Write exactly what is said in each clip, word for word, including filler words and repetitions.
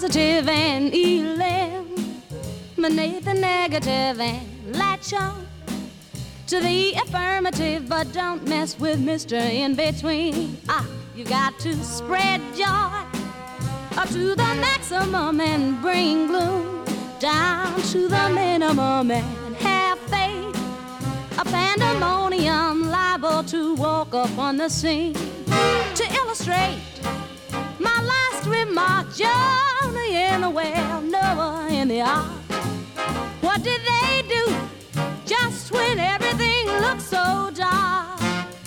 positive and eliminate the negative and latch on to the affirmative, but don't mess with Mister In-Between. Ah, you got to spread joy up to the maximum and bring gloom down to the minimum and have faith. A pandemonium liable to walk up on the scene. To illustrate my last remark, Jonah in the well, Noah in the ark. What did they do just when everything looked so dark?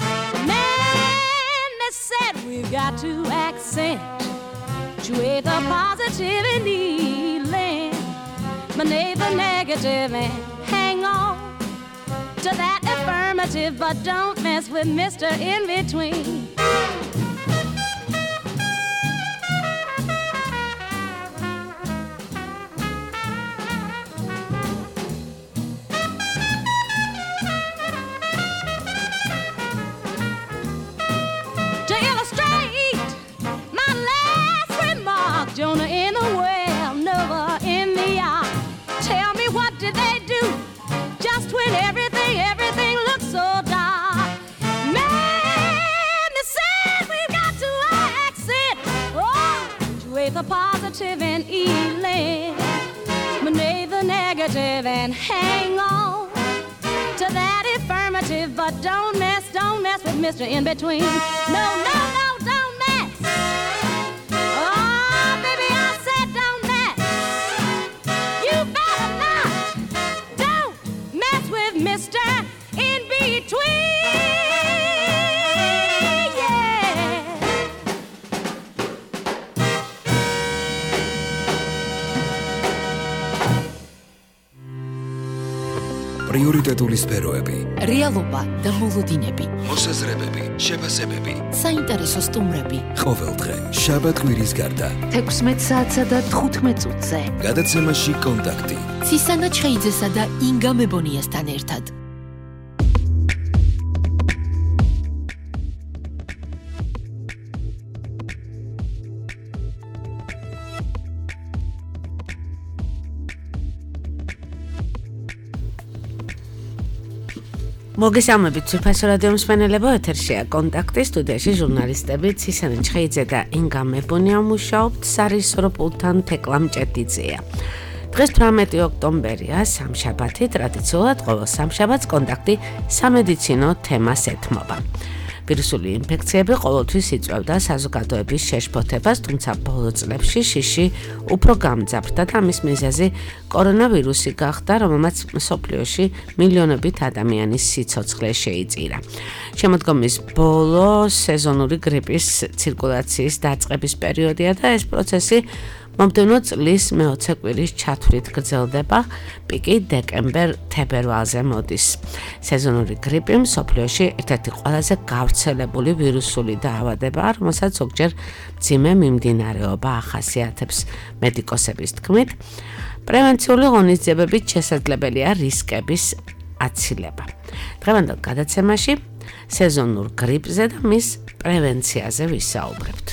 Man, they said we've got to accentuate the positive and eliminate the negative and hang on to that affirmative, but don't mess with Mister In-Between. To illustrate my last remark, Jonah in the well, Noah in the ark. Tell me, what did they do just when everything, everything looks so dark? Man, they said we've got to accent, oh, with the positive and eliminate the negative and hang on to that affirmative, but don't mess, don't mess with Mister In-Between. No, no, no, don't mess. Oh, baby, I said don't mess. You better not. Don't mess with Mister In-Between. პრიორიტეტული სფეროები, რეალობა და მოლოდინები, მოსაზრებები, შეფასებები, საინტერესო სტუმრები. ყოველდღე შაბათ-კვირის გარდა თექვსმეტ საათსა და თხუთმეტ წუთზე გადაცემაში კონტაქტი ცისანა ჩხეიძესა და ინგა მებონიასთან ერთად. მოგესალმებით ძვირფასო რადიო მსმენელებო, ეთერშია კონტაქტი, სტუდიაში ჟურნალისტები ცისანა ჩხეიძე და ინგა მებონია მუშაობთ, სარისორო პულტთან თეკლა მჭედიძეა. დღეს თვრამეტი ოქტომბერია, სამშაბათი, ტრადიციულად ყოველ სამშაბათს კონტაქტი სამედიცინო თემას ეთმობა. ვირუსული ინფექციები ყოველთვის იწვევდა საზოგადოების შეშფოთებას, თუმცა ბოლო წლებში შიში უფრო გამძაფრდა და ამის მიზეზი კორონავირუსი გახდა, რომელმაც მსოფლიოში მილიონობით ადამიანის სიცოცხლე შეიწირა. შემოდგომის ბოლო სეზონური გრიპის ცირკულაციის დაწყების პერიოდია და ეს პროცესი მომდევნო წლის მეოცე კვირის ჩათვლით გრძელდება, პიკი დეკემბერ-თებერვალზე მოდის. სეზონური გრიპი მსოფლიოში ერთ-ერთი ყველაზე გავრცელებული ვირუსული დაავადებაა, რომელსაც ზოგჯერ მძიმე მიმდინარეობა ახასიათებს. მედიკოსების თქმით, პრევენციული ღონისძიებებით შესაძლებელია რისკების აცილება. დღევანდელ გადაცემაში სეზონურ გრიპზე და მის პრევენციაზე ვისაუბრებთ.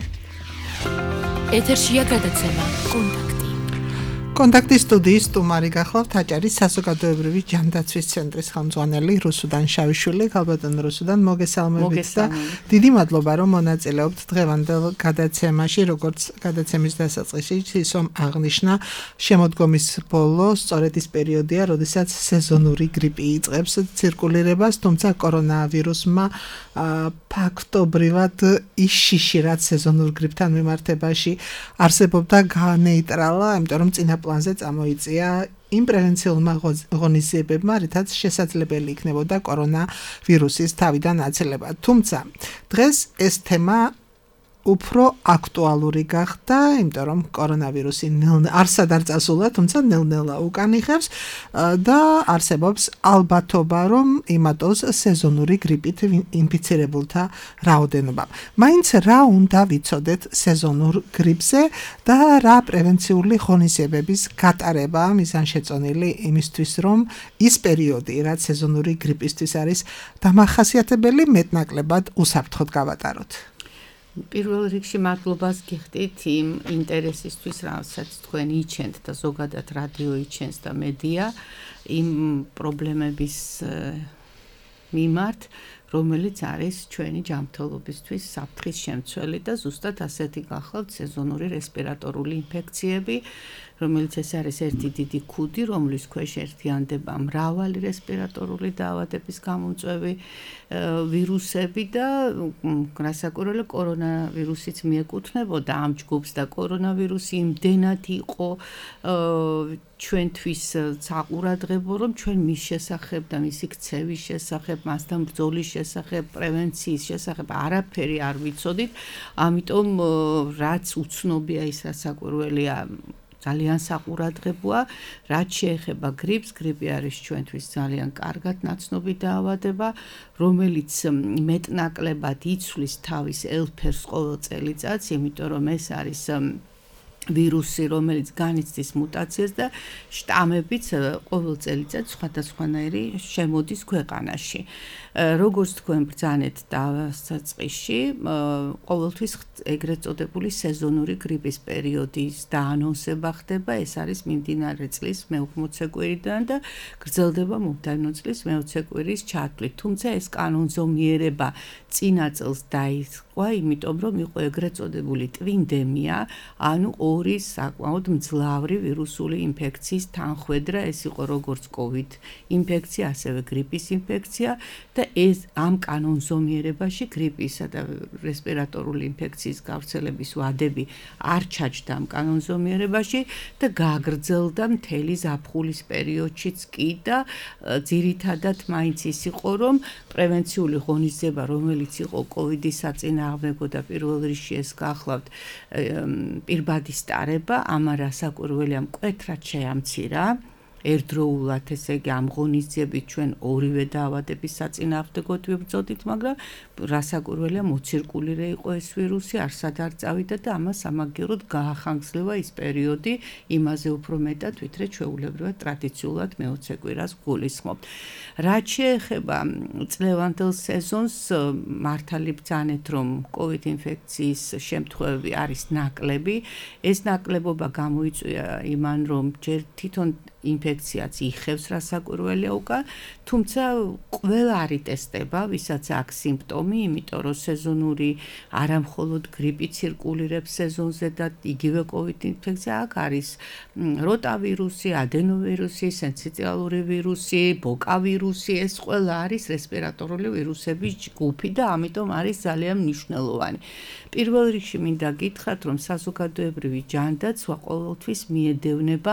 ეთერშია გადაცემა კონტაქტი. კონტაქტის სტუდიის სტუმარი გახლავთ აჭარის საზოგადოებრივი ჯანდაცვის ცენტრის ხელმძღვანელი რუსუდან შავიშვილი. გალბატონ რუსუდან, მოგესალმებით და დიდი მადლობა, რომ მონაწილეობთ დღევანდელ გადაცემაში, როგორც გადაცემის დასაწყისში ისო აღნიშნა, შემოდგომის ბოლო სწორედ ის პერიოდია, როდესაც სეზონური გრიპი იწყებს ცირკულირებას, თუმცა კორონავირუსმა ფაქტობრივად ის შიში, რაც სეზონურ გრიპთან მიმართებაში არსებობდა, განეიტრალა, იმიტომ რომ წინა პლანზე წამოიწია იმ პრევენციულმა ღონისძიებებმა, რითაც შესაძლებელი იქნებოდა კორონავირუსის თავიდან აცილება. თუმცა დღეს ეს თემა უფრო აქტუალური გახდა, იმიტომ რომ კორონავირუსი არსად არ წასულა, თუმცა ნელ-ნელა უკან იხევს და არსებობს ალბათობა, რომ იმატოს სეზონური გრიპით ინფიცირებულთა რაოდენობა. მაინც რა უნდა ვიცოდეთ სეზონურ გრიპზე და რა პრევენციული ღონისძიებების გატარება მიზანშეწონილი იმისთვის, რომ ის პერიოდი, რაც სეზონური გრიპისთვის არის დამახასიათებელი, მეტნაკლებად უსაფრთხოდ გავატაროთ. პირველ რიგში მადლობას გიხდით იმ ინტერესისთვის, რასაც თქვენ იჩენთ და ზოგადად რადიო იჩენს და მედია იმ პრობლემების მიმართ, რომელიც არის ჩვენი ჯანმრთელობისთვის საფრთხის შემცველი და ზუსტად ასეთი გახლავთ სეზონური რესპირატორული ინფექციები, რომელიც ეს არის ერთი დიდი ქუდი, რომლის ქვეშ ერთიანდება მრავალი რესპირატორული დაავადების გამომწვევი ვირუსები და გასაკურველი კორონავირუსიც მიეკუთვნებოდა ამ ჯგუფს და კორონავირუსი იმდენად იყო ჩვენთვის საყურადღებო, რომ ჩვენ მის შესახებ და მისი ქცევის შესახებ, მასთან ბრძოლის შესახებ, პრევენციის შესახებ არაფერი არ ვიცოდით, ამიტომ რაც უცნობია ის რასაკვირველია ძალიან საყურადღებოა, რაც შეეხება გრიპს, გრიპი არის ჩვენთვის ძალიან კარგად ნაცნობი დაავადება, რომელიც მეტნაკლებად იცვლის თავის ელფერს ყოველ წელიწადს, იმიტომ რომ ეს არის ვირუსი, რომელიც განიცდის მუტაციას და შტამებიც ყოველ წელიწადს სხვადასხვანაირი შემოდის ქვეყანაში. როგორც თქვენ ბრძანეთ დასაწყისში, ყოველთვის ეგრეთ წოდებული სეზონური გრიპის პერიოდის დაანონსება ხდება, ეს არის მიმდინარე წლის მეოთხმოცე კვირიდან და გრძელდება მომდევნო წლის მეოცე კვირის ჩათვლით. თუმცა ეს კანონზომიერება წინა წელს დაიწყო, იმიტომ რომ იყო ეგრეთ წოდებული ტვინდემია, ანუ ორი საკმაოდ მძლავრი ვირუსული ინფექციის თანხვედრა, ეს იყო როგორც COVID ინფექცია, ასევე გრიპის ინფექცია და ეს ამ კანონზომიერებაში გრიპისა და რესპირატორული ინფექციის გავრცელების ვადები არ ჩაჯდა ამ კანონზომიერებაში და გაგრძელდა მთელი ზაფხულის პერიოდშიც კი და ძირითადად მაინც ის იყო, რომ პრევენციული ღონისძიება, რომელიც იყო COVID-ის საწინააღმდეგო და პირველ რიგში ეს გახლავთ პირბადი სტარება, ამან რასაკვირველია მკვეთრად შეამცირა. ერთდროულად ესე იგი ამ ღონისძიებით ჩვენ ორივე დაავადების საწინააღმდეგოდ ვიბრძოდით, მაგრამ რასაკვირველია მოცირკულირე იყო ეს ვირუსი, არსად არ წავიდა და ამას სამაგიეროდ გაახანგრძლივა ის პერიოდი, იმაზე უფრო მეტად, ვიდრე ჩვეულებრივად ტრადიციულად მეოცე კვირას გულისხმობთ. რაც შეეხება წლევანდელ სეზონს, მართალი ბრძანეთ, რომ COVID ინფექციის შემთხვევები არის ნაკლები. ეს ნაკლებობა გამოიწვია იმან, რომ ჯერ თვითონ ინფექციაც იხევს რასაკვირველია უკან, თუმცა ყველა არ იტესტება, ვისაც აქვს სიმპტომი, იმიტომ რომ სეზონური არა მხოლოდ გრიპი ცირკულირებს სეზონზე და იგივე COVID ინფექცია, აქ არის როტავირუსი, ადენოვირუსი, სენსიტიალური ვირუსი, ბოკა ვირუსი, ეს ყველა არის რესპირატორული ვირუსების ჯგუფი და ამიტომ არის ძალიან მნიშვნელოვანი. პირველ რიგში მინდა გითხრათ, რომ საზოგადოებრივი ჯანდაცვა ყოველთვის მიედევნება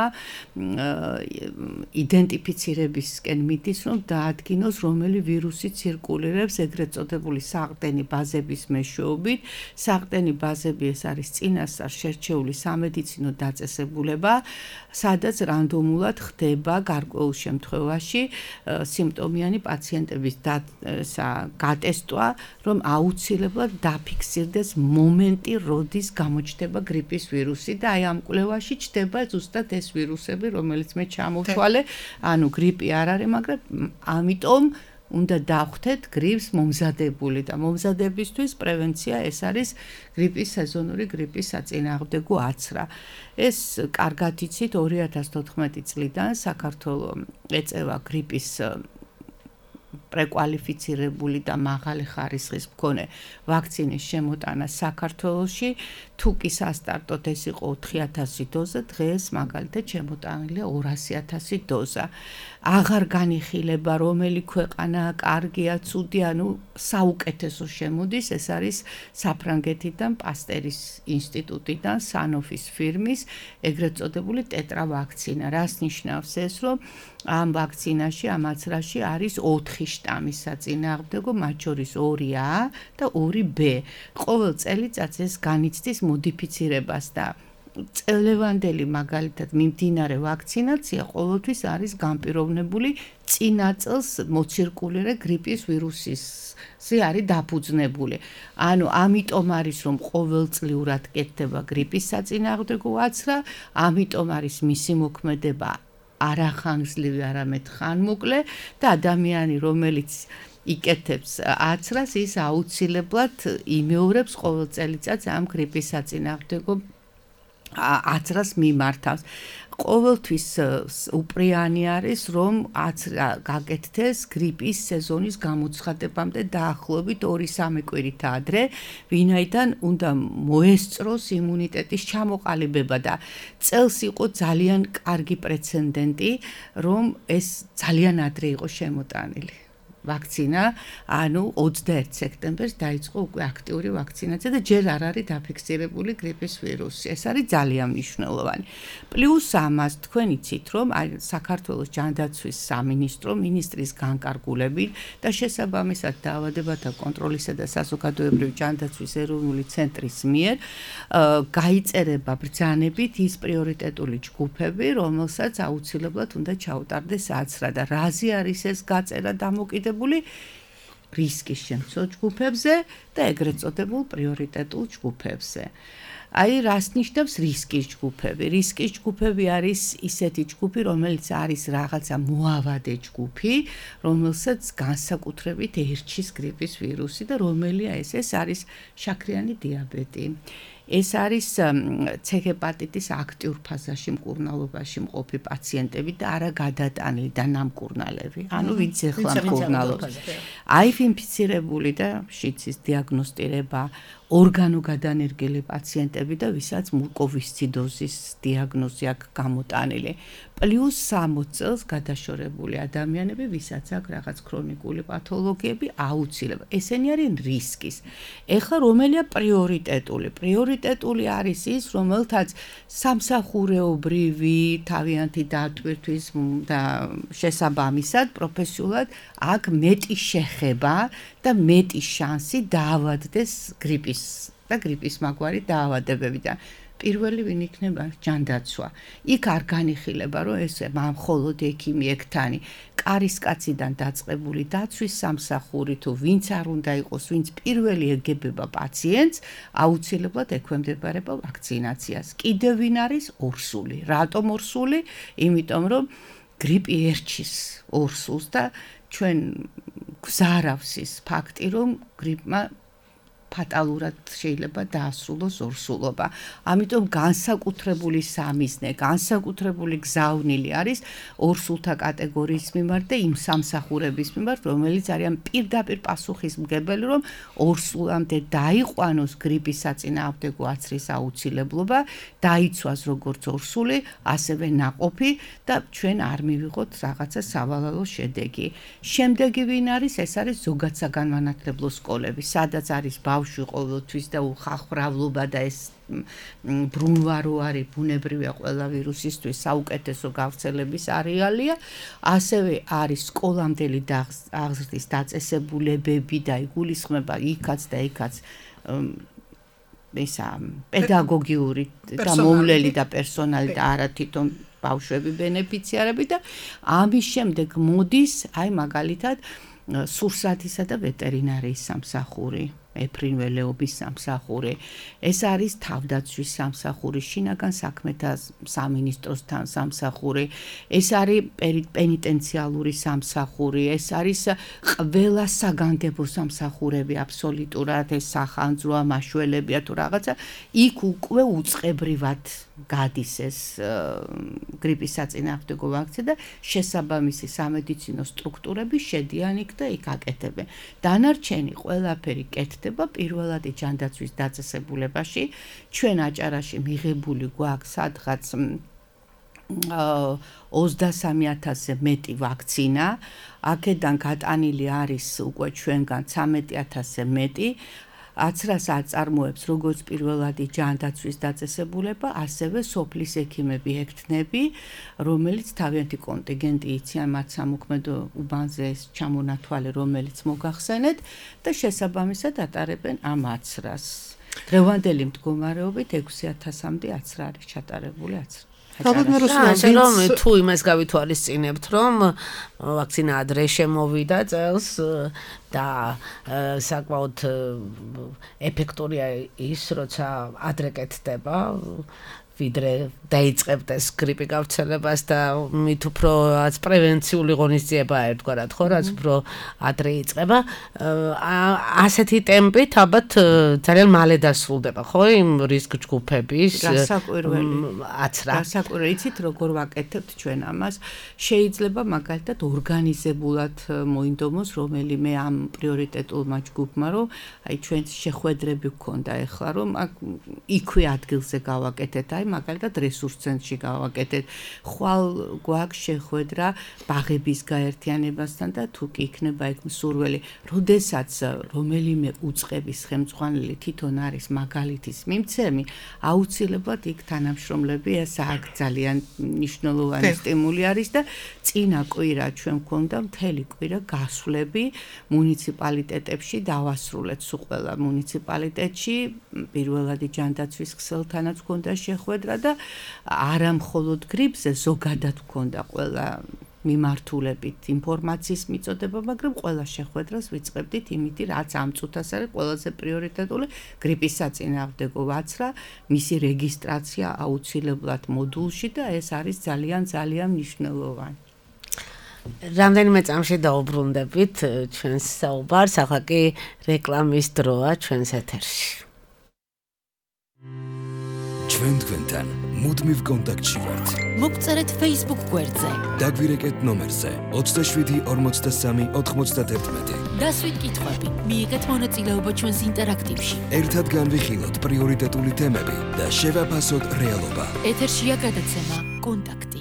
იდენტიფიცირებისკენ მიდის, რომ დაადგინოს, რომელი ვირუსი ცირკულირებს ეგრეთ წოდებული საყრდენი ბაზების მეშვეობით. საყრდენი ბაზები ეს არის წინასწარ შერჩეული სამედიცინო დაწესებულება, სადაც რანდომულად ხდება გარკვეულ შემთხვევაში სიმპტომიანი პაციენტების გატესტვა, რომ აუცილებლად დაფიქსირდეს მომენტი, როდის გამოჩნდება გრიპის ვირუსი და აი ამ კვლევაში ჩნდება ზუსტად ეს ვირუსები, რომელიც მე ჩამოვთვალე, ანუ გრიპი არ არის, მაგრამ ამიტომ უნდა დავხვდეთ გრიპს მომზადებული და მომზადებისთვის პრევენცია ეს არის გრიპის სეზონური გრიპის საწინააღმდეგო აცრა. ეს კარგად იცით ორი ათას თოთხმეტი წლიდან საქართველოს ეწევა გრიპის პრეკვალიფიცირებული და მაღალი ხარისხის მქონე ვაქცინის შემოტანა საქართველოში, თუ კი სასტარტოდ ეს იყო ოთხი ათასი დოზა, დღეს მაგალითად შემოტანილია ორასი ათასი დოზა. აღარ განიხილება რომელი ქვეყანაა კარგია, ცუდია, ანუ საუკეთესო შემოდის, ეს არის საფრანგეთიდან, პასტერის ინსტიტუტიდან, სანოფის ფირმის ეგრეთ წოდებული ტეტრა ვაქცინა. რას ნიშნავს ეს, რომ ამ ვაქცინაში, ამ აცრაში არის ოთხი შტამის საწინააღმდეგო, მათ შორის ორი A და ორი B. ყოველ წელიწადს ეს განიცდის მოდიფიცირებას და წლევანდელი მაგალითად მიმდინარე ვაქცინაცია ყოველთვის არის განპირობებული წინა წელს მოცირკულირე გრიპის ვირუსისზე არის დაფუძნებული. ანუ ამიტომ არის რომ ყოველწლიურად კეთდება გრიპის საწინააღმდეგო აცრა, ამიტომ არის მისი მოქმედება არახანგრძლივი, არამედ ხანმოკლე და ადამიანი, რომელიც იკეთებს აცრას, ის აუცილებლად იმეორებს ყოველ წელიწადს ამ გრიპის საწინააღმდეგო აცრას მიმართავს. ყოველთვის უპრიანი არის, რომ აცრა გაკეთდეს გრიპის სეზონის გამოცხადებამდე დაახლოებით ორი-სამი კვირით ადრე, ვინაიდან უნდა მოესწროს იმუნიტეტის ჩამოყალიბება და წელს იყო ძალიან კარგი პრეცედენტი, რომ ეს ძალიან ადრე იყო შემოტანილი. ვაქცინა, ანუ ოცდაერთი სექტემბერს დაიწყო უკვე აქტიური ვაქცინაცია და ჯერ არ არის დაფიქსირებული გრიპის ვირუსი. ეს არის ძალიან მნიშვნელოვანი. პლუს ამას თქვენ იცით, რომ აი საქართველოს ჯანდაცვის სამინისტრო მინისტრის განკარგულებით და შესაბამისად დაავადებათა კონტროლისა და საზოგადოებრივი ჯანდაცვის ეროვნული ცენტრის მიერ გაიწერება ბრძანებით ის პრიორიტეტული ჯგუფები, რომელსაც აუცილებლად უნდა ჩაუტარდეს აცრა და რაზე არის ეს გაწერა დამოკიდებული რისკის შემცველ ჯგუფებზე და ეგრეთ წოდებულ პრიორიტეტულ ჯგუფებზე. აი რას ნიშნავს რისკის ჯგუფები? რისკის ჯგუფები არის ისეთი ჯგუფი, რომელიც არის რაღაცა მოავადე ჯგუფი, რომელსაც განსაკუთრებით ერჩის გრიპის ვირუსი და რომელია ეს? ეს არის შაქრიანი დიაბეტი. ეს არის ცეჰეპატიტის აქტიურ ფაზაში მკურნალობაში მყოფი პაციენტები და არა გადატანილი და ნამკურნალები. ანუ ვინც ეხლა მკურნალობს. აივ ინფიცირებული და შიცის დიაგნოსტირება, ორგანოგადანერგილი პაციენტები და ვისაც მუკოვისციდოზის დიაგნოზი აქვს გამოტანილი. პლუს სამოცი წელს გადაშორებული ადამიანები, ვისაც აქვს რაღაც ქრონიკული პათოლოგიები, აუცილებლად. ესენი არიან რისკის. ეხლა რომელია პრიორიტეტული? პრიორიტეტული არის ის, რომელთაც სამსახურეობრივი თავიანთი დატვირთვის და შესაბამისად პროფესიულად აქვს მეტი შეხება და მეტი შანსი დაავადდეს გრიპის და გრიპის მაგვარი დაავადებებიდან. პირველი ვინ იქნება? ჯანდაცვა. იქ არ განიხილება, რომ ეს მხოლოდ ექიმი ექთანი, კარისკაციდან დაწყებული დაცვის სამსახური თუ ვინც არ უნდა იყოს, ვინც პირველი ეგებება პაციენტს, აუცილებლად ექვემდებარება ვაქცინაციას. კიდევ ვინ არის? ორსული. რატომ ორსული? იმიტომ რომ გრიპი ერჩის ორსულს და ჩვენ გვზარავს ის ფაქტი, რომ გრიპმა ფატალურად შეიძლება დაასრულოს ორსულობა. ამიტომ განსაკუთრებული სამიზნე, განსაკუთრებული გზავნილი არის ორსულთა კატეგორიის მიმართ და იმ სამსახურების მიმართ, რომელიც არიან პირდაპირ პასუხისმგებელი, რომ ორსულამდე დაიყვანოს გრიპის საწინააღმდეგო აცრის აუცილებლობა, დაიცვას როგორც ორსული, ასევე ნაყოფი და ჩვენ არ მივიღოთ რაღაცა სავალალო შედეგი. შემდეგი ვინ არის? ეს არის ზოგადსაგანმანათლებლო სკოლები, სადაც არის ბავშვი ყოველთვის და უხახვრავლობა და ეს ბრუნვარო არის ბუნებრივია ყველა ვირუსისთვის საუკეთესო გავრცელების არეალია. ასევე არის სკოლამდელი აღზრდის დაწესებულებები და იგულისხმება იქაც და იქაც ისა პედაგოგიური და მოვლელი და პერსონალი და არა თვითონ ბავშვები ბენეფიციარები და ამის შემდეგ მოდის აი მაგალითად სურსათისა და ვეტერინარიის სამსახური. ეფრინველეობის სამსახური. ეს არის თავდაცვის სამსახური, შინაგან საქმეთა სამინისტროსთან სამსახური. ეს არის პენიტენციალური სამსახური, ეს არის ყველა საგანგებო სამსახურები აბსოლუტურად, ეს სახანძროა, მაშველებია თუ რაღაცა, იქ უკვე უწყებრივად გადის ეს გრიპის საწინააღმდეგო ვაქცინა და შესაბამისი სამედიცინო სტრუქტურები შედიან იქ და იქ აკეთებენ. დანარჩენი ყველაფერი კეთდება პირველადი ჯანდაცვის დაწესებულებაში. ჩვენ აჭარაში მიღებული გვაქვს სადღაც ოცდასამი ათასზე მეტი ვაქცინა. აქედან გატანილი არის უკვე ჩვენგან ცამეტი ათასზე მეტი. აცრას აწარმოებს როგორც პირველადი ჯანდაცვის დაწესებულება, ასევე სოფლის ექიმები ექთნები, რომელიც თავიანთი კონტინგენტი იციან მათ სამოქმედო უბანზე ჩამონათვალე, რომელიც მოგახსენეთ და შესაბამისად ატარებენ ამ აცრას. დღევანდელი მდგომარეობით ექვსი ათასამდე აცრა არის ჩატარებული აცრა. რომ თუ იმას გავითვალისწინებთ, რომ ვაქცინა ადრე შემოვიდა წელს და საკმაოდ ეფექტურია ის, როცა ადრე კეთდება ვიდრე დაიწყებდეს გრიპი გავრცელებას და მით უფრო პრევენციული ღონისძიება ერთგვარად ხო რაც უფრო ადრე იწყება ასეთი ტემპით ალბათ ძალიან მალე დასრულდება ხო იმ რისკ ჯგუფების გასაკვირველი აცრა გასაკვირველი იცით როგორ ვაკეთებთ ჩვენ ამას შეიძლება მაგალითად ორგანიზებულად მოინდომოს რომელიმე ამ პრიორიტეტულმა ჯგუფმა რომ აი ჩვენ შეხვედრები გქონდა ეხლა რომ იქვე ადგილზე გავაკეთეთ აი მაგალითად რესურს ცენტრში გავაკეთეთ ხვალ გვაქვს შეხვედრა ბაღების გაერთიანებასთან და თუ კი იქნება იქ მსურველი როდესაც რომელიმე უწყების ხელმძღვანელი თვითონ არის მაგალითის მიმცემი აუცილებლად იქ თანამშრომლები ეს აქ ძალიან მნიშვნელოვანი სტიმული არის და წინა კვირა ჩვენ გვქონდა მთელი კვირა გასვლები მუნიციპალიტეტებში დავასრულეთ სულ ყველა მუნიციპალიტეტში პირველადი ჯანდაცვის ქსელთანაც გვქონდა შეხვედრა და არა მხოლოდ გრიპზე ზოგადად გვქონდა ყველა მიმართულებით ინფორმაციის მიწოდება, მაგრამ ყველა შეხვედრას ვიწყებდით იმით, რაც ამ წუთას არის ყველაზე პრიორიტეტული გრიპის საწინააღმდეგო ვაცრა, მისი რეგისტრაცია აუცილებლად მოდულში და ეს არის ძალიან ძალიან მნიშვნელოვანი. რამდენიმე წამში დაუბრუნდებით ჩვენს საუბარს, ახლა კი რეკლამის დროა ჩვენს ეთერში. ჩვენ თქვენთან მუდმივ კონტაქტში ვართ. მოგწერეთ Facebook გვერდზე. დაგვირეკეთ ნომერზე ოცდაშვიდი ორმოცდასამი ოთხმოცდაათერთმეტი. დასვით კითხვები, მიიღეთ მონაწილეობა ჩვენს ინტერაქტივში. ერთად განვიხილოთ პრიორიტეტული თემები და შევაფასოთ რეალობა. ეთერშია გადაცემა კონტაქტი.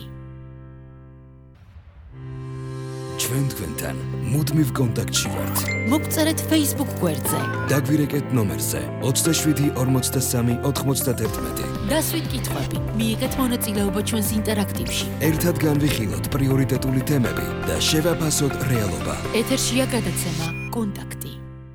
ჩვენ თქვენთან მუდმივ კონტაქტში ვართ. მოგწერეთ Facebook გვერდზე. დაგვირეკეთ ნომერზე ოცდაშვიდი ორმოცდასამი ოთხმოცდაათერთმეტი. დასვით კითხვები, მიიღეთ მონაწილეობა ჩვენს ინტერაქტივში. ერთად განვიხილოთ პრიორიტეტული თემები და შევაფასოთ რეალობა. ეთერშია გადაცემა კონტაქტი.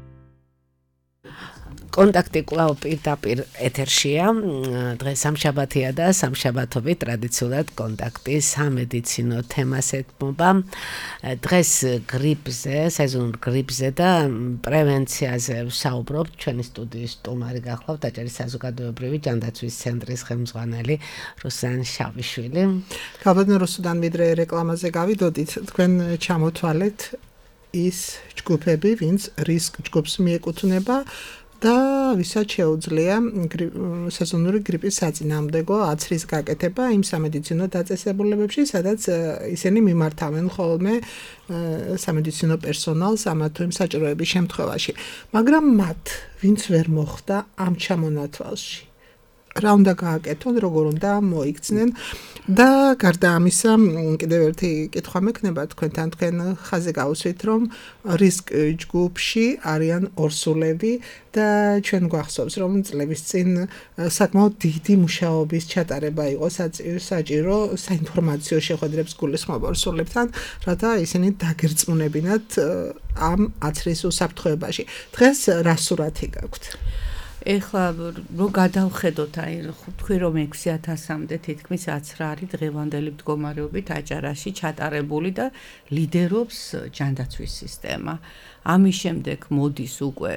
კონტაქტი კვლავ პირდაპირ ეთერშია. დღეს სამშაბათია და სამშაბათობით ტრადიციულად კონტაქტი სამედიცინო თემას ეთმობა. დღეს გრიპზე, სეზონურ გრიპზე და პრევენციაზე ვსაუბრობთ. ჩვენი სტუდიის სტუმარი გახლავთ დაჭერის საზოგადოებრივი ჯანდაცვის ცენტრის ხელმძღვანელი რუსან შავიშვილი. გაბედნე რუსუდან ვიდრე რეკლამაზე გავიდოდით, თქვენ ჩამოთვალეთ ის ჯგუფები, ვინც რისკ ჯგუფს მიეკუთვნება და ვისაც შეუძლია სეზონური გრიპის საწინააღმდეგო აცრის გაკეთება იმ სამედიცინო დაწესებულებებში, სადაც ისინი მიმართავენ ხოლმე სამედიცინო პერსონალს ამა თუ იმ საჭიროების შემთხვევაში. მაგრამ მათ, ვინც ვერ მოხვდა ამ ჩამონათვალში, რა უნდა გააკეთონ, როგორ უნდა მოიქცნენ და გარდა ამისა, კიდევ ერთი კითხვა მექნება თქვენთან, თქვენ ხაზი გაუსვით, რომ რისკ ჯგუფში არიან ორსულები და ჩვენ გვახსოვს, რომ წლების წინ საკმაოდ დიდი მუშაობის ჩატარება იყო საჭირო საინფორმაციო შეხვედრებს გულისხმობ ორსულებთან, რათა ისინი დაგერწმუნებინათ ამ აცრის უსაფრთხოებაში. დღეს რა სურათი გაქვთ? ეხლა რო გადავხედოთ აი თქვი რომ ექვსი ათასამდე თითქმის აცრა არის დღევანდელი მდგომარეობით აჭარაში ჩატარებული და ლიდერობს ჯანდაცვის სისტემა. ამის შემდეგ მოდის უკვე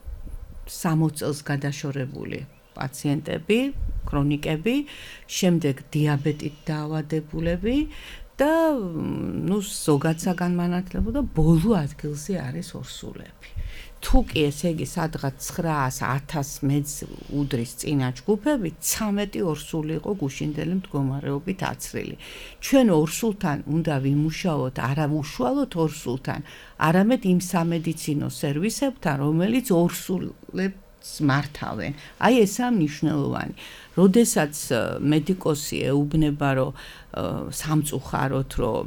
სამოცი წელს გადაშორებული პაციენტები, ქრონიკები, შემდეგ დიაბეტით დაავადებულები და ნუ ზოგად საგანმანათლებლო და ბოლო ადგილზე არის ორსულები. თუ კი ესე იგი სადღაც ცხრაას ათას მეც უდრის წინა ჯგუფები, ცამეტი ორსული იყო გუშინდელი მდგომარეობით აცრილი. ჩვენ ორსულთან უნდა ვიმუშაოთ არა უშუალოდ ორსულთან, არამედ იმ სამედიცინო სერვისებთან, რომელიც ორსულებს მართავენ. აი ესაა მნიშვნელოვანი. როდესაც მედიკოსი ეუბნება, რომ სამწუხაროდ, რომ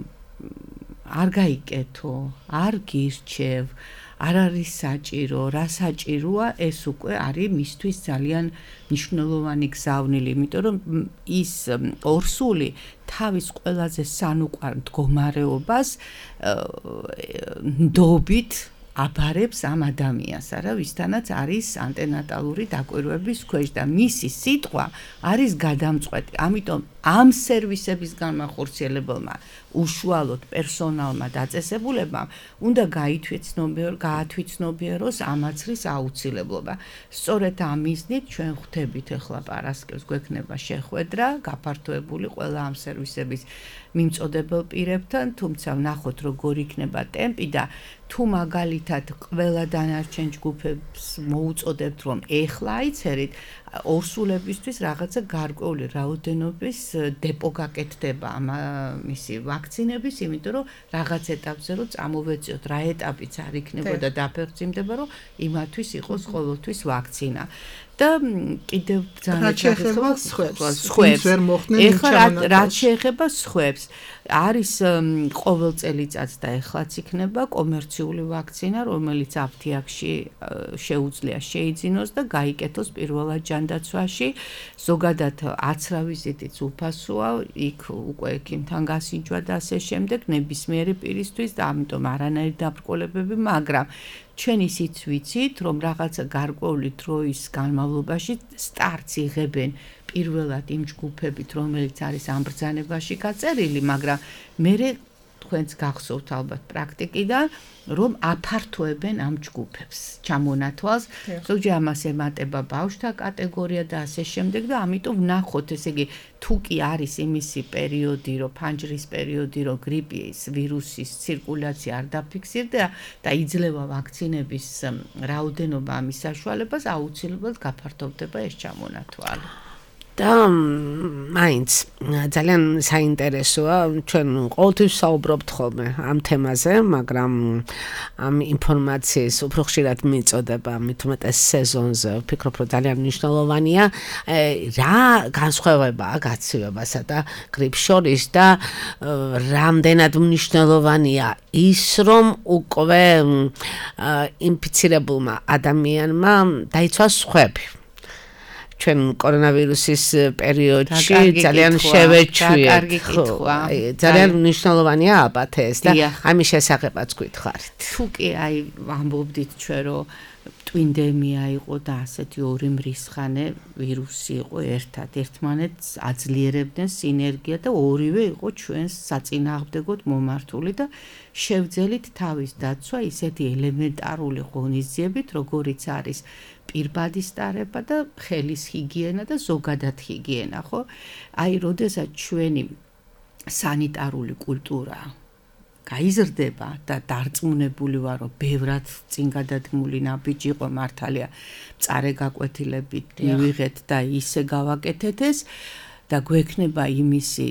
არ გაიკეთო, არ გირჩევ, არ არის საჭირო, რა საჭიროა, ეს უკვე არის მისთვის ძალიან მნიშვნელოვანი გზავნილი, იმიტომ რომ ის ორსული თავის ყველაზე სანუკვარ მდგომარეობას ნდობით აბარებს ამ ადამიანს, არა, ვისთანაც არის ანტენატალური დაკვირვების ქვეშ და მისი სიტყვა არის გადამწყვეტი. ამიტომ ამ სერვისების განმახორციელებელმა უშუალოდ პერსონალმა დაწესებულებამ უნდა გაითვითცნობიეროს, გაათვითცნობიეროს ამაცრის აუცილებლობა. სწორედ ამ მიზნით ჩვენ ხვდებით ახლა პარასკევს გვექნება შეხვედრა გაფართოებული ყველა ამ სერვისების მიმწოდებელ პირებთან, თუმცა ვნახოთ როგორ იქნება ტემპი და თუ მაგალითად ყველა დანარჩენ ჯგუფებს მოუწოდებთ რომ ეხლა აიცერით ორსულებისთვის რაღაცა გარკვეული რაოდენობის დეპო გაკეთდება ამ მისი ვაქცინების, იმიტომ რომ რაღაც ეტაპზე რომ წამოვეწიოთ რა ეტაპიც არ იქნებოდა დაფერმდება რომ იმათვის იყოს ყოველთვის ვაქცინა. და კიდევ ძალიან შეეხება სხვებს. ეხლა რაც შეეხება სხვებს, არის ყოველ წელიწადს და ეხლაც იქნება კომერციული ვაქცინა, რომელიც აფთიაქში შეუძლია შეიძინოს და გაიკეთოს პირველად ჯანდაცვაში. ზოგადად აცრა ვიზიტიც უფასოა, იქ უკვე ექიმთან გასინჯვა და ასე შემდეგ, ნებისმიერი პირისთვის და ამიტომ არანაირი დაბრკოლებები, მაგრამ ჩვენ ისიც ვიცით, რომ რაღაცა გარკვეული დროის განმავლობაში სტარტს იღებენ პირველად იმ ჯგუფებით, რომელიც არის ამ ბრძანებაში გაწერილი, მაგრამ მერე თქვენც გახსოვთ ალბათ პრაქტიკიდან, რომ აფართოებენ ამ ჯგუფებს ჩამონათვალს, ზოგჯერ ამას ემატება ბავშვთა კატეგორია და ასე შემდეგ და ამიტომ ვნახოთ, ესე იგი, თუ კი არის იმისი პერიოდი, რომ ფანჯრის პერიოდი, რომ გრიპის ვირუსის ცირკულაცია არ დაფიქსირდა და იძლევა ვაქცინების რაოდენობა ამის საშუალებას, აუცილებლად გაფართოვდება ეს ჩამონათვალი. და მაინც ძალიან საინტერესოა, ჩვენ ყოველთვის საუბრობთ ხოლმე ამ თემაზე, მაგრამ ამ ინფორმაციის უფრო ხშირად მიწოდება, მით უმეტეს სეზონზე, ვფიქრობ, რომ ძალიან მნიშვნელოვანია, რა განსხვავებაა გაცივებასა და გრიპს შორის და რამდენად მნიშვნელოვანია ის, რომ უკვე ინფიცირებულმა ადამიანმა დაიცვა სხვები. ჩვენ კორონავირუსის პერიოდში ძალიან შევეჩვიეთ. ძალიან მნიშვნელოვანია აბათე ეს და ამის შესახებაც გითხარით. თუ კი აი ამბობდით ჩვენ რომ ტვინდემია იყო და ასეთი ორი მრისხანე ვირუსი იყო ერთად, ერთმანეთს აძლიერებდნენ სინერგია და ორივე იყო ჩვენს საწინააღმდეგოდ მომართული და შევძელით თავის დაცვა ისეთი ელემენტარული ღონისძიებით, როგორიც არის პირბადის ტარება და ხელის ჰიგიენა და ზოგადად ჰიგიენა, ხო? აი, როდესაც ჩვენი სანიტარული კულტურა გაიზრდება და დარწმუნებული ვარ, რომ ბევრად წინ გადადგმული ნაბიჯი იყო მართალია მწარე გაკვეთილებით მივიღეთ და ისე გავაკეთეთ ეს და გვექნება იმისი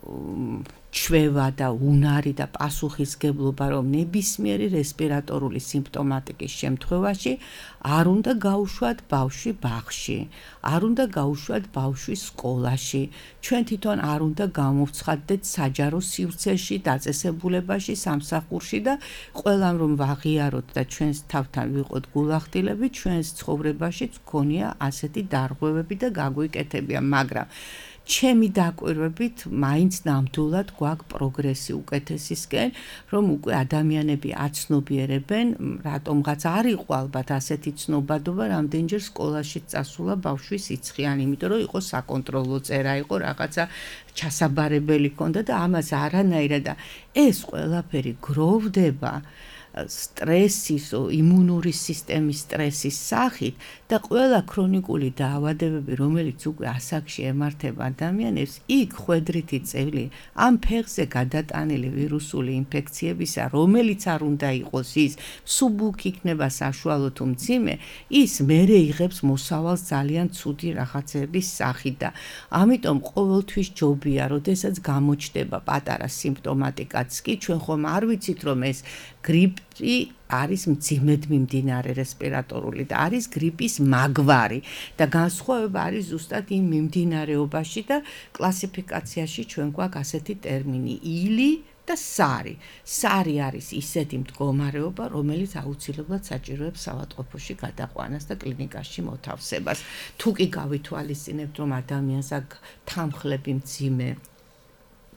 ჩვევა და უნარი და პასუხისგებლობა, რომ ნებისმიერი რესპირატორული სიმპტომატიკის შემთხვევაში არ უნდა გაუშვათ ბავშვი ბაღში, არ უნდა გაუშვათ ბავშვი სკოლაში, ჩვენ თვითონ არ უნდა გამოვცხადდეთ საჯარო სივრცეში, დაწესებულებაში, სამსახურში და ყველამ რომ ვაღიაროთ და ჩვენს თავთან ვიყოთ გულახდილები, ჩვენს ცხოვრებაშიც გქონია ასეთი დარღვევები და გაგვიკეთებია, მაგრამ ჩემი დაკვირვებით მაინც ნამდვილად გვაქვს პროგრესი უკეთესისკენ, რომ უკვე ადამიანები აცნობიერებენ, რატომღაც არ იყო ალბათ ასეთი ცნობადობა, რამდენჯერ სკოლაში წასულა ბავშვის სიცხიანი, იმიტომ რომ იყო საკონტროლო წერა, იყო რაღაცა ჩასაბარებელი ქონდა და ამას არანაირად და ეს ყველაფერი გროვდება სტრესის, იმუნური სისტემის სტრესის სახით და ყველა ქრონიკული დაავადებები, რომელიც უკვე ასაკში ემართება ადამიანებს, იქ ხვედრითი წვლილი ამ ფეხზე გადატანილი ვირუსული ინფექციებისა, რომელიც არ უნდა იყოს ის, სუბუქ იქნება საშუალო თუ მძიმე, ის მერე იღებს მოსავალს ძალიან ცუდი რაღაცების სახით და ამიტომ ყოველთვის ჯობია, როდესაც გამოჩნდება პატარა სიმპტომატიკაც კი, ჩვენ ხომ არ ვიცით, რომ ეს გრიპი არის მძიმედ მიმდინარე რესპირატორული და არის გრიპის მაგვარი და განსხვავება არის ზუსტად იმ მიმდინარეობაში და კლასიფიკაციაში ჩვენ გვაქვს ასეთი ტერმინი ილი და სარი. სარი არის ისეთი მდგომარეობა, რომელიც აუცილებლად საჭიროებს ავადმყოფოში გადაყვანას და კლინიკაში მოთავსებას. თუ კი გავითვალისწინებთ, რომ ადამიანს აქვს თანხლები მძიმე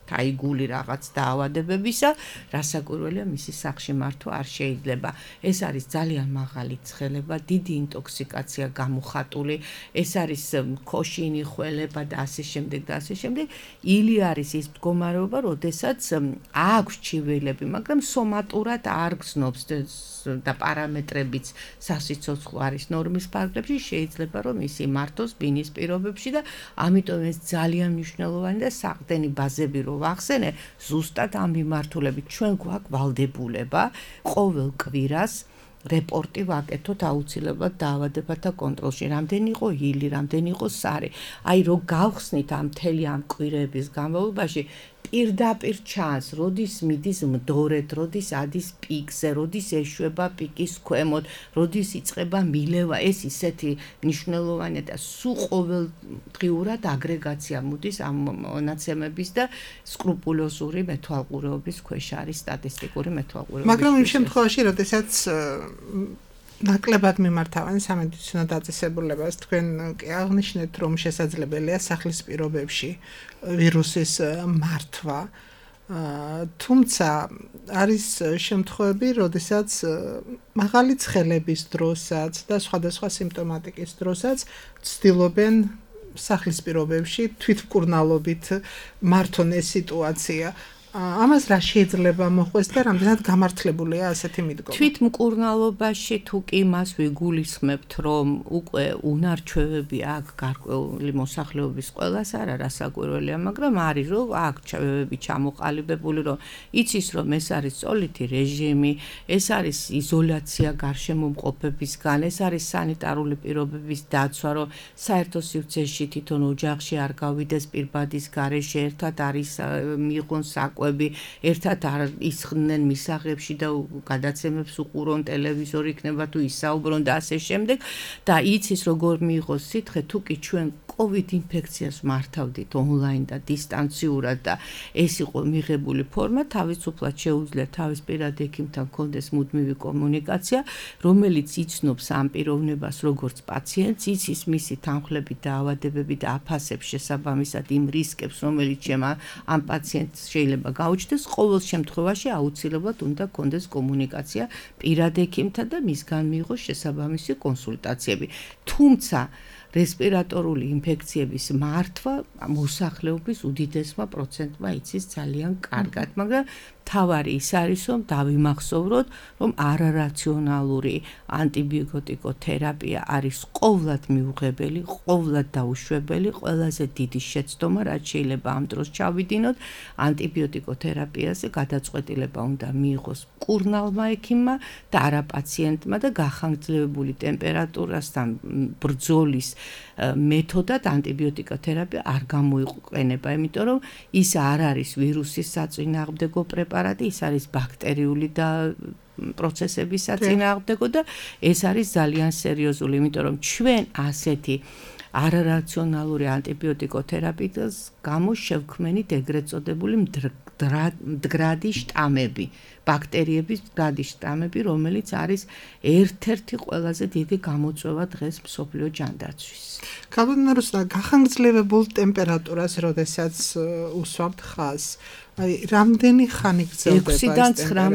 თაიგული რაღაც დაავადებებისა, რასაკვირველია მისი სახში მართვა არ შეიძლება. ეს არის ძალიან მაღალი ცხელება, დიდი ინტოქსიკაცია გამოხატული, ეს არის ქოშინი, ხველება და ასე შემდეგ და ასე შემდეგ. ილი არის ის მდგომარეობა, როდესაც აქვს ჩივილები, მაგრამ სომატურად არ გრძნობს და პარამეტრებიც სასიცოცხლო არის ნორმის ფარგლებში, შეიძლება რომ ისი მართოს ბინის პირობებში და ამიტომ ეს ძალიან მნიშვნელოვანი და საყრდენი ბაზები რო ვახსენე, ზუსტად ამ მიმართულებით ჩვენ გვაქვს ვალდებულება ყოველ კვირას რეპორტი ვაკეთოთ აუცილებლად დაავადებათა კონტროლში. რამდენი იყო ილი, რამდენი იყო სარი. აი რო გავხსნით ამ მთელი ამ კვირების განმავლობაში პირდაპირ ჩანს, როდის მიდის მდორედ, როდის ადის პიკზე, როდის ეშვება პიკის ქვემოთ, როდის იწყება მილევა, ეს ისეთი მნიშვნელოვანია და სულ ყოველდღიურად აგრეგაცია მოდის ამ მონაცემების და სკრუპულოზური მეთვალყურეობის ქვეშ არის სტატისტიკური მეთვალყურეობის. მაგრამ იმ შემთხვევაში, როდესაც ნაკლებად მიმართავენ სამედიცინო დაწესებულებას, თქვენ კი აღნიშნეთ, რომ შესაძლებელია სახლის პირობებში ვირუსის მართვა. თუმცა არის შემთხვევები, როდესაც მაღალი ცხელების დროსაც და სხვადასხვა სიმპტომატიკის დროსაც ცდილობენ სახლის პირობებში თვითმკურნალობით მართონ ეს სიტუაცია. ამას რა შეიძლება მოხდეს და რამდენად გამართლებულია ასეთი მიდგომა? თვითმკურნალობაში თუ კი მას ვიგულისხმებთ, რომ უკვე უნარჩვევები აქვს გარკვეული მოსახლეობის ყველას არა რასაკვირველია, მაგრამ არის რომ აქვს ჩავებები ჩამოყალიბებული, რომ იცის რომ ეს არის წოლითი რეჟიმი, ეს არის იზოლაცია გარშემომყოფებისგან, ეს არის სანიტარული პირობების დაცვა, რომ საერთო სივრცეში თვითონ ოჯახში არ გავიდეს პირბადის გარეშე, ერთად არის მიიღონ საკვები ერთად არ ისხდნენ მისაღებში და გადაცემებს უყურონ, ტელევიზორი იქნება თუ ისაუბრონ და ასე შემდეგ და იცის როგორ მიიღოს სითხე, თუ კი ჩვენ COVID ინფექციას მართავდით ონლაინ და დისტანციურად და ეს იყო მიღებული ფორმა, თავისუფლად შეუძლია თავის პირად ექიმთან კონდეს მუდმივი კომუნიკაცია, რომელიც იცნობს ამ პიროვნებას როგორც პაციენტს, იცის მისი თანხლები დაავადებები და აფასებს შესაბამისად იმ რისკებს, რომელიც შემა ამ პაციენტს შეიძლება გაუჩნდეს, ყოველ შემთხვევაში აუცილებლად უნდა კონდეს კომუნიკაცია პირად ექიმთან და მისგან მიიღოს შესაბამისი კონსულტაციები. თუმცა რესპირატორული ინფექციების მართვა მოსახლეობის უდიდესმა პროცენტმა იცის ძალიან კარგად, მაგრამ თავარი ის არის, რომ დავიმახსოვროთ, რომ არარაციონალური ანტიბიოტიკოთერაპია არის ყოვლად მიუღებელი, ყოვლად დაუშვებელი, ყველაზე დიდი შეცდომა, რაც შეიძლება ამ დროს ჩავიდინოთ. ანტიბიოტიკოთერაპიაზე გადაწყვეტილება უნდა მიიღოს მკურნალმა ექიმმა და არა პაციენტმა და გახანგრძლივებული ტემპერატურასთან ბრძოლის მეთოდად ანტიბიოტიკოთერაპია არ გამოიყენება, იმიტომ რომ ის არ არის ვირუსის საწინააღმდეგო პრეპარატი, ის არის ბაქტერიული და პროცესების საწინააღმდეგო და ეს არის ძალიან სერიოზული, იმიტომ რომ ჩვენ ასეთი არარაციონალური ანტიბიოტიკოთერაპიის გამო შევქმნით ეგრეთ წოდებული მდგრადი შტამები, ბაქტერიების მდგრადი შტამები, რომელიც არის ერთ-ერთი ყველაზე დიდი გამოწვევა დღეს მსოფლიო ჯანდაცვის. Καλώς ήρθατε. გახანგრძლივებულ ტემპერატურას, როდესაც უსვამთ ხაზს, აი, რამდენი ხანი გრძელდება ეს ექვსიდან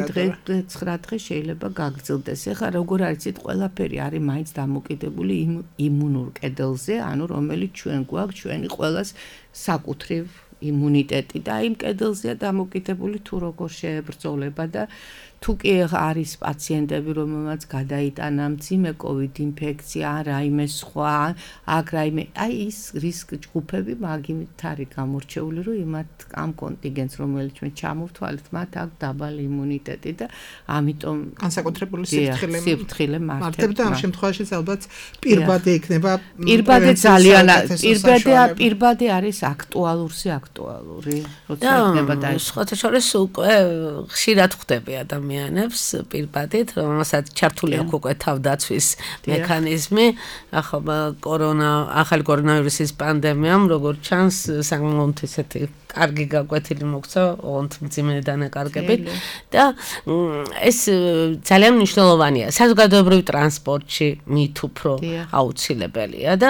ცხრა დღე შეიძლება გაგრძელდეს. ეხლა როგორ არიცით, ყველაფერი არის მაინც დამოკიდებული იმ იმუნურ კედელზე, ანუ რომელიც ჩვენ გვაქვს, ჩვენი ყველას საკუთრივ იმუნიტეტი და იმ კედელზეა დამოკიდებული თუ როგორ შეებრძოლება და თუ კი არის პაციენტები, რომელმაც გადაიტანა მძიმე COVID ინფექცია, რაიმე სხვა, აქ რაიმე, აი ის რისკ ჯგუფები მაგით არის გამორჩეული, რომ იმათ ამ კონტინგენტს, რომელიც ჩვენ ჩამოვთვალეთ, მათ აქვს დაბალი იმუნიტეტი და ამიტომ განსაკუთრებული სიფრთხილე სიფრთხილე მართებთ და ამ შემთხვევაში ალბათ პირბადე იქნება პირბადე ძალიან პირბადე პირბადე არის აქტუალურზე აქტუალური, როცა იქნება და სხვათა შორის უკვე ხშირად ხვდები ადამიანს პირბადით, რომელსაც ჩართული აქვს უკვე თავდაცვის მექანიზმი, ახლა კორონა, ახალი კორონავირუსის პანდემიამ, როგორც ჩანს, საკმაოდ ისეთი კარგი გაკვეთილი მოგცა, ოღონდ მძიმე დანაკარგებით და ეს ძალიან მნიშვნელოვანია. საზოგადოებრივ ტრანსპორტში მით უფრო აუცილებელია და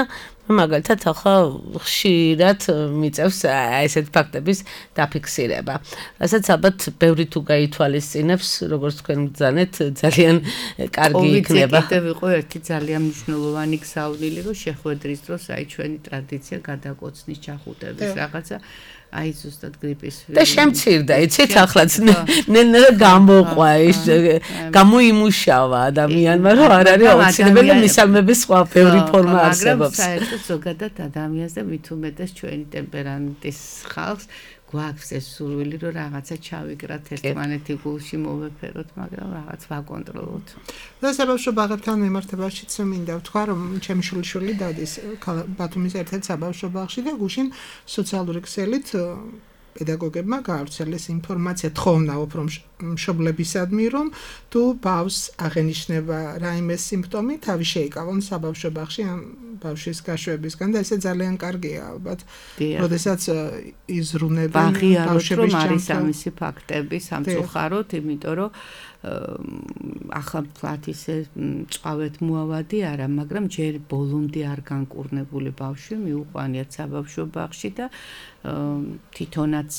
მაგალითად ახლა ხშირად მიწევს ესეთ ფაქტების დაფიქსირება. რასაც ალბათ ბევრი თუ გაითვალისწინებს, როგორც თქვენ ბრძანეთ, ძალიან კარგი იქნება. კიდევ იყო ერთი ძალიან მნიშვნელოვანი გზავნილი, რომ შეხვედრის დროს აი ჩვენი ტრადიცია გადაკოცნის ჩახუტების რაღაცა აი ზუსტად გრიპის და შემცირდა, იცით, ახლაც ნელ-ნელა გამოყვა ის გამოიმუშავა ადამიანმა, რომ არ არის აუცილებელი მისალმების სხვა ბევრი ფორმა არსებობს. მაგრამ საერთოდ ზოგადად ადამიანს და მით უმეტეს ჩვენი ტემპერამენტის ხალხს გვაქვს ეს სურვილი, რომ რაღაცა ჩავიკრათ ერთმანეთი გულში მოვეფეროთ, მაგრამ რაღაც ვაკონტროლოთ. და საბავშვო ბაღებთან მიმართებაშიც მინდა ვთქვა, რომ ჩემი შვილიშვილი დადის ბათუმის ერთ-ერთ საბავშვო ბაღში და გუშინ სოციალური ქსელით პედაგოგებმა გაავრცელეს ინფორმაცია თხოვნაობ რომ მშობლებისადმი რომ თუ ბავშვს აღენიშნება რაიმე სიმპტომი თავი შეიკავონ საბავშვო ბაღში ამ ბავშვის გაშვებისგან და ესე ძალიან კარგია ალბათ როდესაც იზრუნებენ ბავშვების არის ამისი ფაქტები სამწუხაროდ იმიტომ რომ ახლა ვთქვათ ისე წავეთ მოავადი არა მაგრამ ჯერ ბოლომდე არ განკურნებული ბავშვი მიუყვანიათ საბავშვო ბაღში და თვითონაც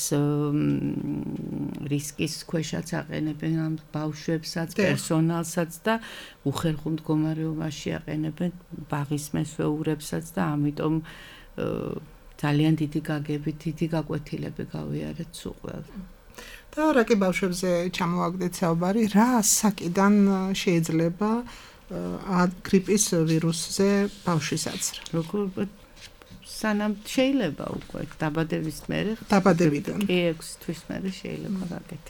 რისკის ქვეშაც აყენებენ ამ ბავშვებსაც პერსონალსაც და უხერხულ მდგომარეობაში აყენებენ ბაღის მესვეურებსაც და ამიტომ ძალიან დიდი გაგებით დიდი გაკვეთილები გავიარეთ სულ ყველა და რა კი ბავშვებზე ჩამოვაგდეთ საუბარი, რა საკიდან შეიძლება გრიპის ვირუსზე ბავშვისაცრა? როგორ სანამ შეიძლება უკვე დაბადების მერე დაბადებიდან კი ექვსი თვის მერე შეიძლება გაკეთდეს.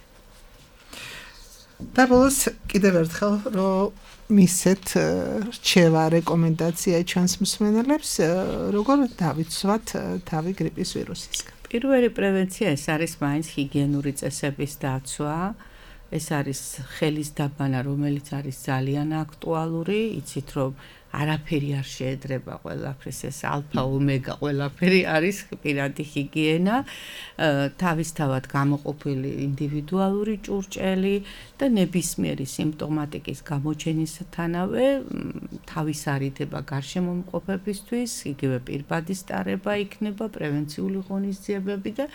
და ბოლოს კიდევ ერთხელ რომ მისცეთ რჩევა რეკომენდაცია ჩვენს მსმენელებს როგორ დავიცვათ თავი გრიპის ვირუსისგან. პირველი პრევენცია ეს არის მაინც ჰიგიენური წესების დაცვა. ეს არის ხელის დაბანა, რომელიც არის ძალიან აქტუალური. იცით რომ არაფერი არ შეედრება ყველაფერს, ეს ალფა ომეგა ყველაფერი არის პირადი ჰიგიენა. თავისთავად გამოყოფილი ინდივიდუალური ჭურჭელი და ნებისმიერი სიმპტომატიკის გამოჩენისთანავე თავის არიდება გარშემომყოფებისთვის, იგივე პირბადის ტარება იქნება, პრევენციული ღონისძიებები და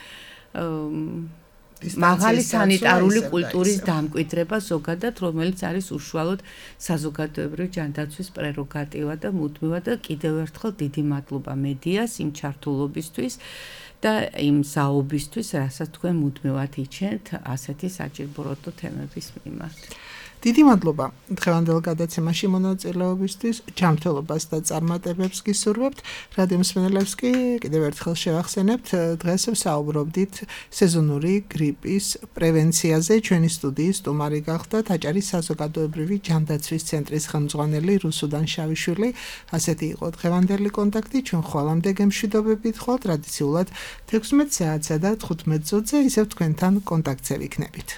მაღალი სანიტარული კულტურის დამკვიდრება ზოგადად, რომელიც არის უშუალოდ საზოგადოებრივი ჯანდაცვის პრეროგატივა და მუდმივად და კიდევ ერთხელ დიდი მადლობა მედიას იმ ჩართულობისთვის და იმ საუბისთვის, რასაც თქვენ მუდმივად იჩენთ ასეთი საჭირობროტო თემების მიმართ. დიდი მადლობა დღევანდელ გადაცემაში მონაწილეობისთვის, ჯანმრთელობას და წარმატებებს გისურვებთ. რადიო მსმენელებს კი კიდევ ერთხელ შევახსენებთ, დღეს ვსაუბრობდით სეზონური გრიპის პრევენციაზე. ჩვენი სტუდიის სტუმარი გახდა აჭარის საზოგადოებრივი ჯანდაცვის ცენტრის ხელმძღვანელი რუსუდან შავიშვილი. ასეთი იყო დღევანდელი კონტაქტი. ჩვენ ხვალამდე გემშვიდობებით ხოლ ტრადიციულად თექვსმეტ საათსა და თხუთმეტ წუთზე ისევ თქვენთან კონტაქტზე ვიქნებით.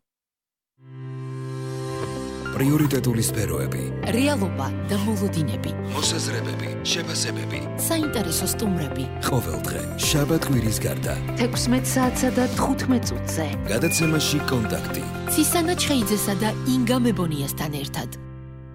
პრიორიტეტული სფეროები, რეალობა და მოლოდინები, მოსაზრებები, შეფასებები, საინტერესო სტუმრები. ყოველდღე შაბათ-კვირის გარდა თექვსმეტ საათსა და თხუთმეტ წუთზე. გადაცემაში კონტაქტი. ცისანა ჩხეიძესა და ინგა მებონიასთან ერთად.